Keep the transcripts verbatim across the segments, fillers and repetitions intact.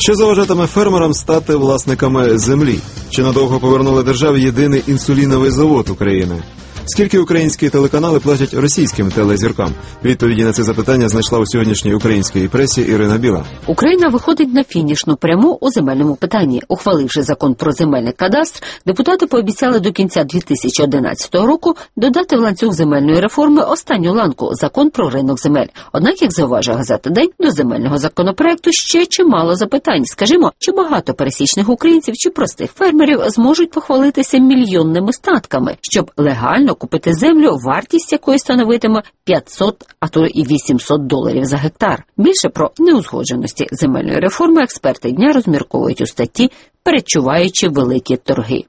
Що заважатиме фермерам стати власниками землі? Чи надовго повернули державі єдиний інсуліновий завод України? Скільки українські телеканали платять російським телезіркам? Відповіді на це запитання знайшла у сьогоднішній українській пресі Ірина Біла. Україна виходить на фінішну пряму у земельному питанні. Ухваливши закон про земельний кадастр, депутати пообіцяли до кінця дві тисячі одинадцятого року додати в ланцюг земельної реформи останню ланку – закон про ринок земель. Однак, як зауважує газета «День», до земельного законопроекту ще чимало запитань. Скажімо, чи багато пересічних українців чи простих фермерів зможуть похвалитися мільйонними статками, щоб легально купити землю, вартість якої становитиме п'ятсот, а то і вісімсот доларів за гектар. Більше про неузгодженості земельної реформи експерти дня розмірковують у статті «Передчуваючи великі торги».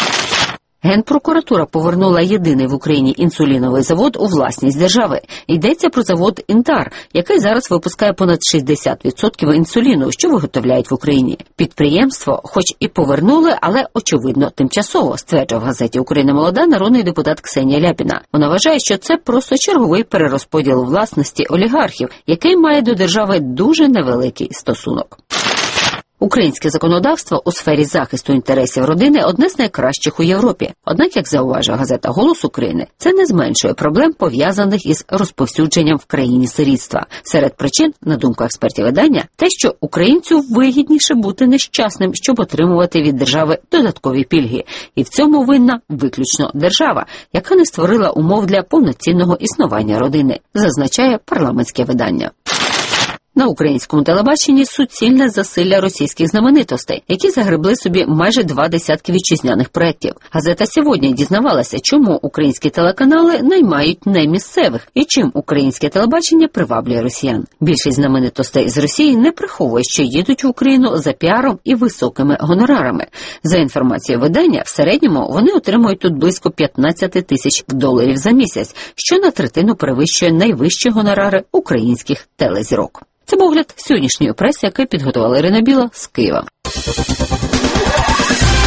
Генпрокуратура повернула єдиний в Україні інсуліновий завод у власність держави. Йдеться про завод «Інтар», який зараз випускає понад шістдесят відсотків інсуліну, що виготовляють в Україні. Підприємство хоч і повернули, але, очевидно, тимчасово, стверджує в газеті «Україна молода» народний депутат Ксенія Ляпіна. Вона вважає, що це просто черговий перерозподіл власності олігархів, який має до держави дуже невеликий стосунок. Українське законодавство у сфері захисту інтересів родини одне з найкращих у Європі. Однак, як зауважує газета «Голос України», це не зменшує проблем, пов'язаних із розповсюдженням в країні сирітства. Серед причин, на думку експертів видання, те, що українцю вигідніше бути нещасним, щоб отримувати від держави додаткові пільги. І в цьому винна виключно держава, яка не створила умов для повноцінного існування родини, зазначає парламентське видання. На українському телебаченні суцільне засилля російських знаменитостей, які загребли собі майже два десятки вітчизняних проєктів. Газета «Сьогодні» дізнавалася, чому українські телеканали наймають не місцевих і чим українське телебачення приваблює росіян. Більшість знаменитостей з Росії не приховує, що їдуть в Україну за піаром і високими гонорарами. За інформацією видання, в середньому вони отримують тут близько п'ятнадцять тисяч доларів за місяць, що на третину перевищує найвищі гонорари українських телезірок. Це був огляд сьогоднішньої преси, який підготувала Ірина Біла з Києва.